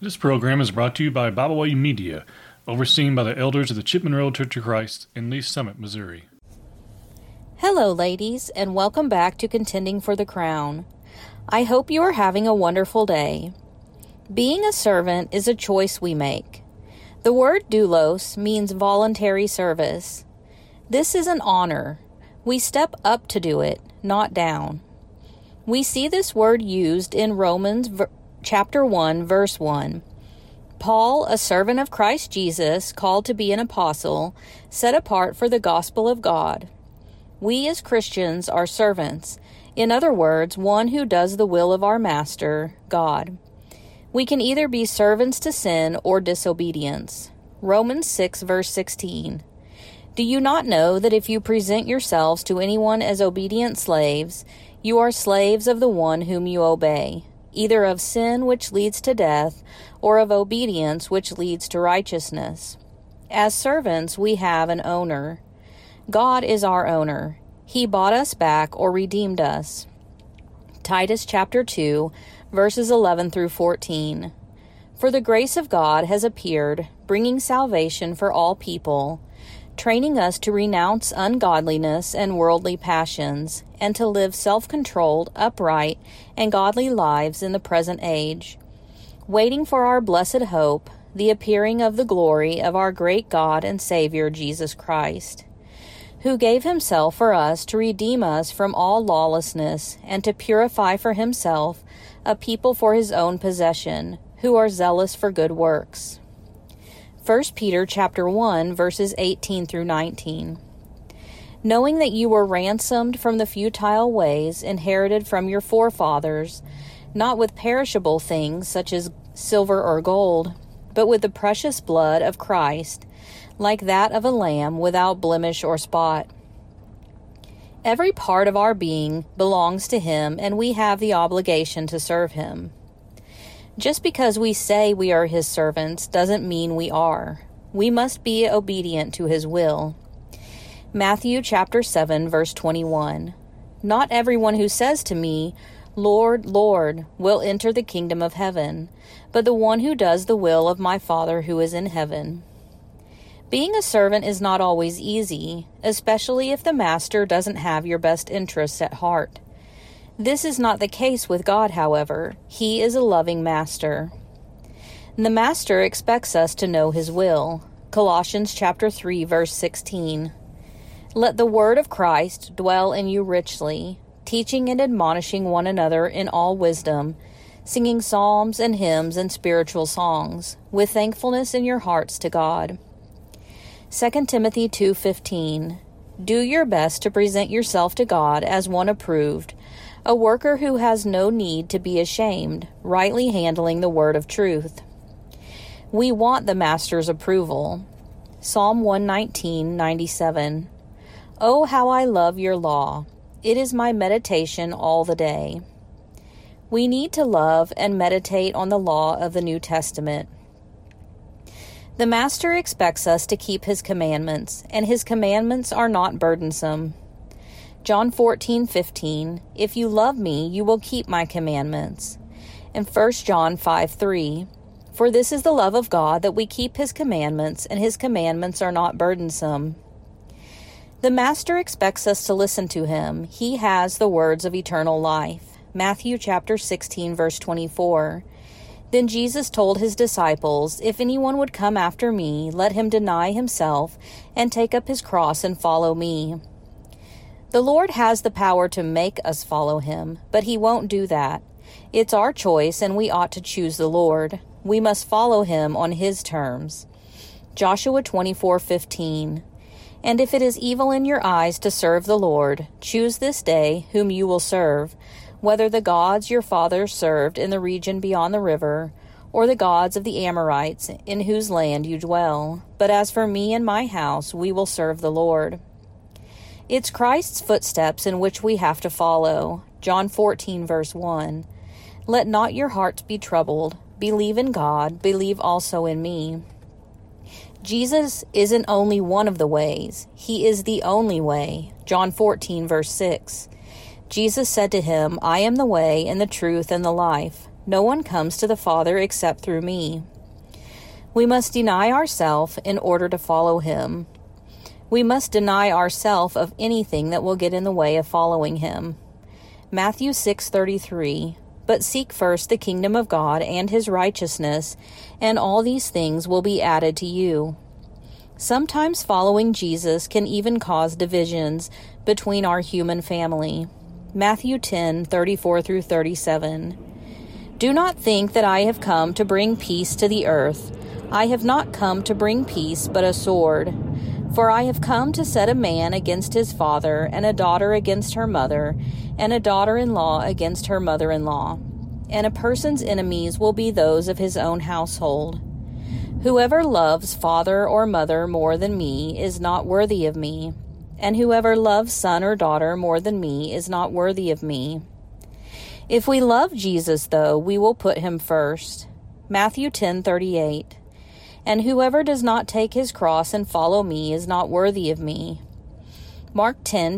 This program is brought to you by Byway Media, overseen by the elders of the Chipman Road Church of Christ in Lee Summit, Missouri. Hello, ladies, and welcome back to Contending for the Crown. I hope you are having a wonderful day. Being a servant is a choice we make. The word doulos means voluntary service. This is an honor. We step up to do it, not down. We see this word used in Romans chapter 1, verse 1. Paul, a servant of Christ Jesus, called to be an apostle, set apart for the gospel of God. We as Christians are servants. In other words, one who does the will of our master, God. We can either be servants to sin or disobedience. Romans 6, verse 16. Do you not know that if you present yourselves to anyone as obedient slaves, you are slaves of the one whom you obey, either of sin which leads to death, or of obedience which leads to righteousness? As servants, we have an owner. God is our owner. He bought us back or redeemed us. Titus chapter 2, verses 11 through 14. For the grace of God has appeared, bringing salvation for all people, training us to renounce ungodliness and worldly passions, and to live self-controlled, upright, and godly lives in the present age, waiting for our blessed hope, the appearing of the glory of our great God and Savior Jesus Christ, who gave himself for us to redeem us from all lawlessness, and to purify for himself a people for his own possession, who are zealous for good works. 1 Peter chapter 1, verses 18 through 19. Knowing that you were ransomed from the futile ways inherited from your forefathers, not with perishable things such as silver or gold, but with the precious blood of Christ, like that of a lamb without blemish or spot. Every part of our being belongs to him, and we have the obligation to serve him. Just because we say we are his servants doesn't mean we are. We must be obedient to his will. Matthew chapter 7, verse 21. Not everyone who says to me, Lord, Lord, will enter the kingdom of heaven, but the one who does the will of my Father who is in heaven. Being a servant is not always easy, especially if the master doesn't have your best interests at heart. This is not the case with God, however. He is a loving master. The master expects us to know his will. Colossians chapter 3, verse 16. Let the word of Christ dwell in you richly, teaching and admonishing one another in all wisdom, singing psalms and hymns and spiritual songs, with thankfulness in your hearts to God. 2 Timothy 2:15. Do your best to present yourself to God as one approved, a worker who has no need to be ashamed, rightly handling the word of truth. We want the master's approval. Psalm 119:97. Oh, how I love your law. It is my meditation all the day. We need to love and meditate on the law of the New Testament. The master expects us to keep his commandments, and his commandments are not burdensome. John 14:15, if you love me, you will keep my commandments. And 1 John 5:3, for this is the love of God, that we keep his commandments, and his commandments are not burdensome. The master expects us to listen to him. He has the words of eternal life. Matthew chapter 16, verse 24. Then Jesus told his disciples, if anyone would come after me, let him deny himself and take up his cross and follow me. The Lord has the power to make us follow him, but he won't do that. It's our choice, and we ought to choose the Lord. We must follow him on his terms. Joshua 24:15. And if it is evil in your eyes to serve the Lord, choose this day whom you will serve, whether the gods your fathers served in the region beyond the river, or the gods of the Amorites in whose land you dwell. But as for me and my house, we will serve the Lord. It's Christ's footsteps in which we have to follow. John 14, verse 1. Let not your hearts be troubled. Believe in God. Believe also in me. Jesus isn't only one of the ways. He is the only way. John 14, verse 6. Jesus said to him, I am the way and the truth and the life. No one comes to the Father except through me. We must deny ourselves in order to follow him. We must deny ourselves of anything that will get in the way of following him. Matthew 6:33, but seek first the kingdom of God and his righteousness, and all these things will be added to you. Sometimes following Jesus can even cause divisions between our human family. Matthew 10:34-37. Do not think that I have come to bring peace to the earth. I have not come to bring peace, but a sword. For I have come to set a man against his father, and a daughter against her mother, and a daughter-in-law against her mother-in-law. And a person's enemies will be those of his own household. Whoever loves father or mother more than me is not worthy of me, and whoever loves son or daughter more than me is not worthy of me. If we love Jesus, though, we will put him first. Matthew 10:38. And whoever does not take his cross and follow me is not worthy of me. Mark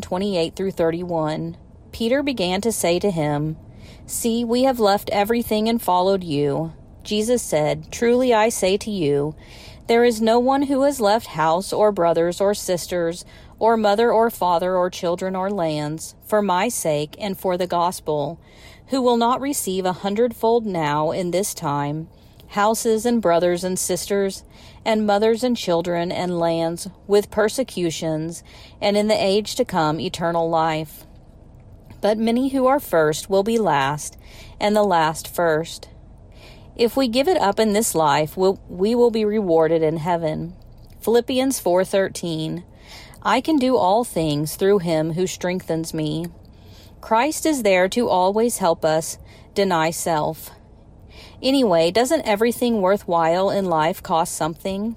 10:28-31. Peter began to say to him, See, we have left everything and followed you. Jesus said, Truly I say to you, there is no one who has left house or brothers or sisters or mother or father or children or lands for my sake and for the gospel, who will not receive 100-fold now in this time, houses and brothers and sisters, and mothers and children and lands, with persecutions, and in the age to come eternal life. But many who are first will be last, and the last first. If we give it up in this life, we will be rewarded in heaven. Philippians 4:13. I can do all things through him who strengthens me. Christ is there to always help us deny self. Anyway, doesn't everything worthwhile in life cost something?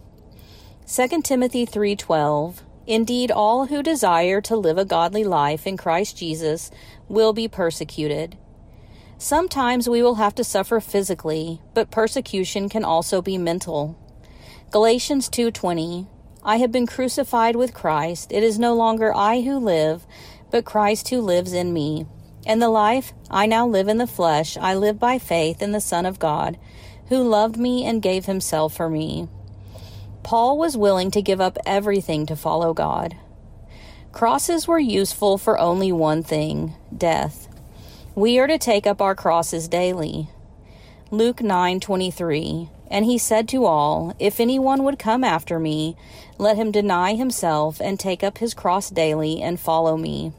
2 Timothy 3:12. Indeed, all who desire to live a godly life in Christ Jesus will be persecuted. Sometimes we will have to suffer physically, but persecution can also be mental. Galatians 2:20. I have been crucified with Christ. It is no longer I who live, but Christ who lives in me. And the life I now live in the flesh, I live by faith in the Son of God, who loved me and gave himself for me. Paul was willing to give up everything to follow God. Crosses were useful for only one thing, death. We are to take up our crosses daily. Luke 9:23. And he said to all, If anyone would come after me, let him deny himself and take up his cross daily and follow me.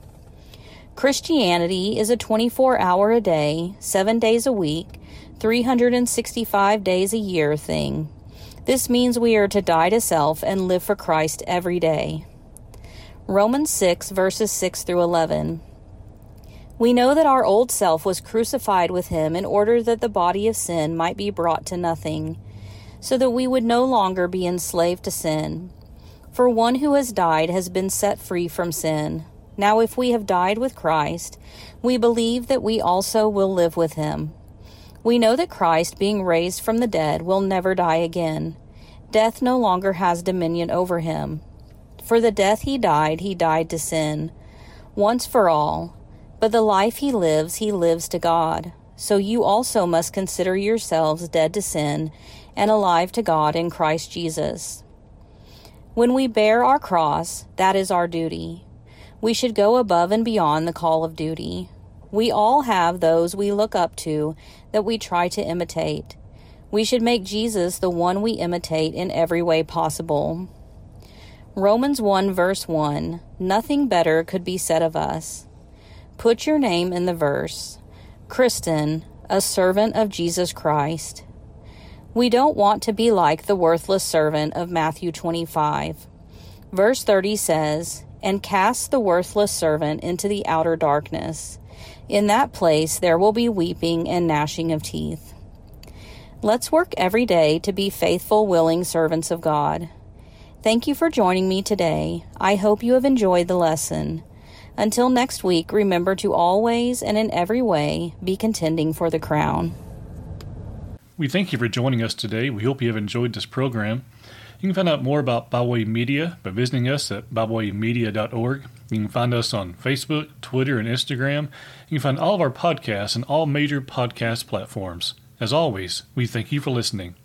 Christianity is a 24-hour-a-day, 7 days a week, 365 days a year thing. This means we are to die to self and live for Christ every day. Romans 6:6-11. We know that our old self was crucified with him in order that the body of sin might be brought to nothing, so that we would no longer be enslaved to sin. For one who has died has been set free from sin. Now if we have died with Christ, we believe that we also will live with him. We know that Christ, being raised from the dead, will never die again. Death no longer has dominion over him. For the death he died to sin, once for all. But the life he lives to God. So you also must consider yourselves dead to sin and alive to God in Christ Jesus. When we bear our cross, that is our duty. We should go above and beyond the call of duty. We all have those we look up to that we try to imitate. We should make Jesus the one we imitate in every way possible. Romans 1:1. Nothing better could be said of us. Put your name in the verse. Kristen, a servant of Jesus Christ. We don't want to be like the worthless servant of Matthew 25. Verse 30 says, And cast the worthless servant into the outer darkness. In that place there will be weeping and gnashing of teeth. Let's work every day to be faithful, willing servants of God. Thank you for joining me today. I hope you have enjoyed the lesson. Until next week, remember to always and in every way be contending for the crown. We thank you for joining us today. We hope you have enjoyed this program. You can find out more about Bible Way Media by visiting us at BibleWayMedia.org. You can find us on Facebook, Twitter, and Instagram. You can find all of our podcasts on all major podcast platforms. As always, we thank you for listening.